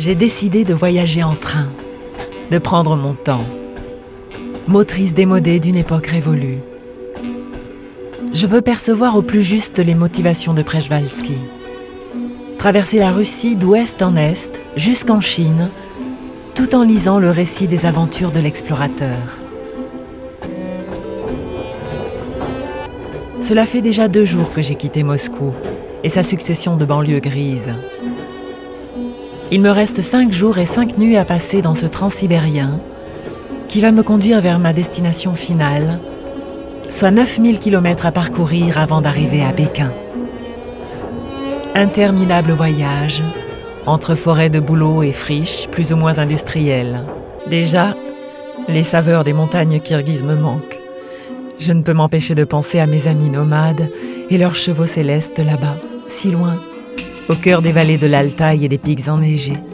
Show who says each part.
Speaker 1: j'ai décidé de voyager en train, de prendre mon temps. Motrice démodée d'une époque révolue. Je veux percevoir au plus juste les motivations de Przewalski. Traverser la Russie d'ouest en est, jusqu'en Chine, tout en lisant le récit des aventures de l'explorateur. Cela fait déjà 2 jours que j'ai quitté Moscou et sa succession de banlieues grises. Il me reste 5 jours et 5 nuits à passer dans ce transsibérien qui va me conduire vers ma destination finale, soit 9000 km à parcourir avant d'arriver à Pékin. Interminable voyage, entre forêts de bouleaux et friches plus ou moins industrielles. Déjà, les saveurs des montagnes kirghizes me manquent. Je ne peux m'empêcher de penser à mes amis nomades et leurs chevaux célestes là-bas, si loin, au cœur des vallées de l'Altaï et des pics enneigés.